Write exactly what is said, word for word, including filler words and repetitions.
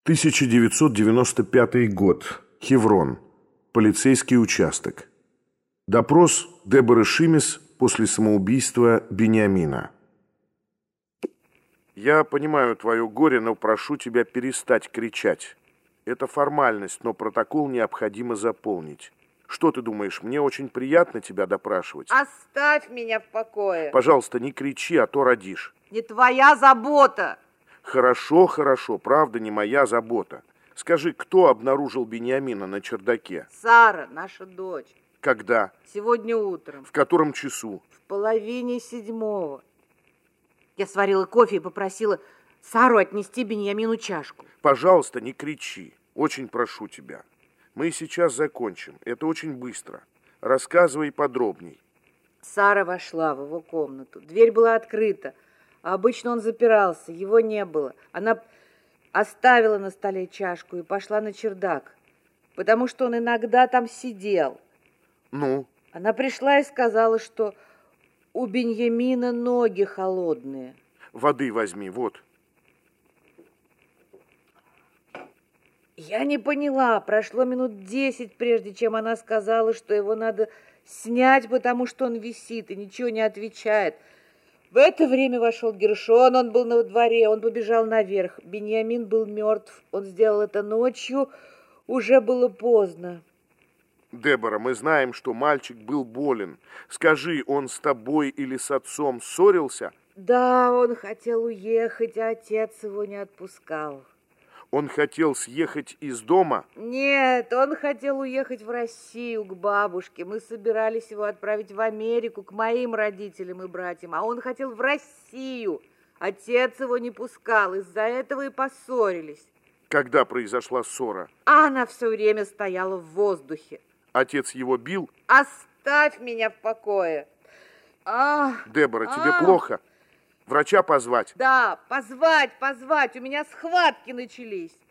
тысяча девятьсот девяносто пятый год. Хеврон. Полицейский участок. Допрос Деборы Шимес после самоубийства Бениамина. Я понимаю твое горе, но прошу тебя перестать кричать. Это формальность, но протокол необходимо заполнить. Что ты думаешь, мне очень приятно тебя допрашивать? Оставь меня в покое. Пожалуйста, не кричи, а то родишь. Не твоя забота. Хорошо, хорошо, правда не моя забота. Скажи, кто обнаружил Бениамина на чердаке? Сара, наша дочь. Когда? Сегодня утром. В котором часу? В половине седьмого. Я сварила кофе и попросила Сару отнести Бениамину чашку. Пожалуйста, не кричи. Очень прошу тебя. Мы сейчас закончим. Это очень быстро. Рассказывай подробней. Сара вошла в его комнату. Дверь была открыта. А обычно он запирался. Его не было. Она оставила на столе чашку и пошла на чердак, потому что он иногда там сидел. Ну? Она пришла и сказала, что у Беньямина ноги холодные. Воды возьми, вот. Я не поняла. Прошло минут десять, прежде чем она сказала, что его надо снять, потому что он висит и ничего не отвечает. В это время вошел Гершон, он был на дворе, он побежал наверх. Беньямин был мертв, он сделал это ночью, уже было поздно. Дебора, мы знаем, что мальчик был болен. Скажи, он с тобой или с отцом ссорился? Да, он хотел уехать, а отец его не отпускал. Он хотел съехать из дома? Нет, он хотел уехать в Россию к бабушке. Мы собирались его отправить в Америку к моим родителям и братьям, а он хотел в Россию. Отец его не пускал, из-за этого и поссорились. Когда произошла ссора? А она все время стояла в воздухе. Отец его бил? Оставь меня в покое. А, Дебора, тебе а. плохо? Врача позвать? Да, позвать, позвать. У меня схватки начались.